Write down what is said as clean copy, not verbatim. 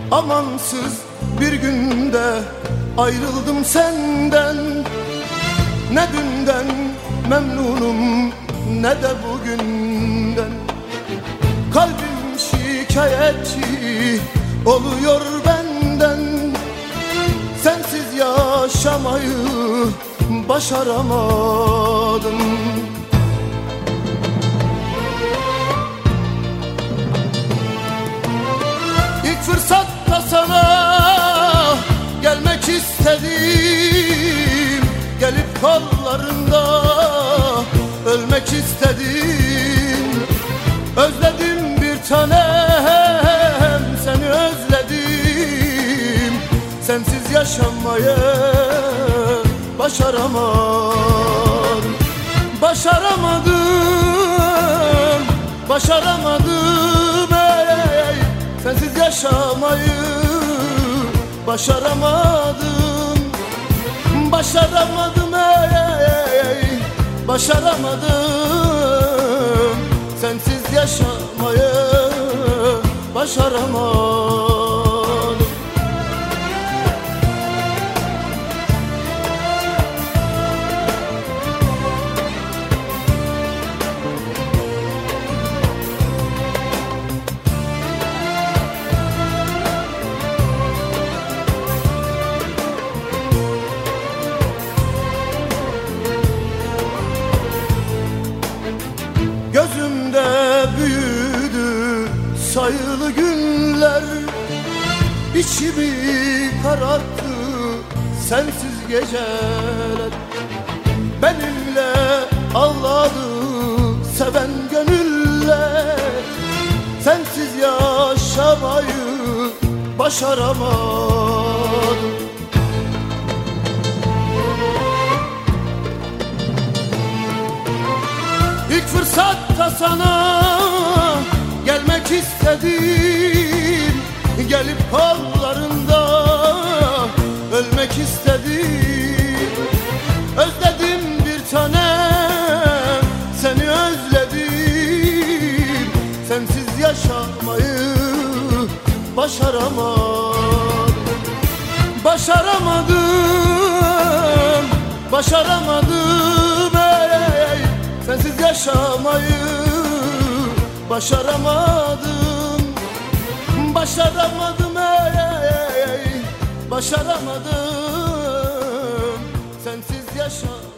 Amansız bir günde ayrıldım senden. Ne dünden memnunum ne de bugünden. Kalbim şikayetçi oluyor benden. Sensiz yaşamayı başaramadım. İlk fırsatta sana gelmek istedim. Gelip kollarında ölmek istedim. Özledim bir tanem, seni özledim. Sensiz yaşamayı başaramadım. Başaramadım, başaramadım ey. Sensiz yaşamayı başaramadım. Başaramadım ey, başaramadım. Sensiz yaşamayı başaramadım. Gözümde büyüdü sayılı günler. İçimi kararttı sensiz geceler. Benimle ağladı seven gönüller. Sensiz yaşamayı başaramadım. İlk fırsatta sana gelmek istedim. Gelip kollarında ölmek istedim. Özledim bir tanem, seni özledim. Sensiz yaşamayı başaramadım. Başaramadım, başaramadım ey. Sensiz yaşamayı başaramadım. Başaramadım ey, başaramadım. Sensiz yaşamayı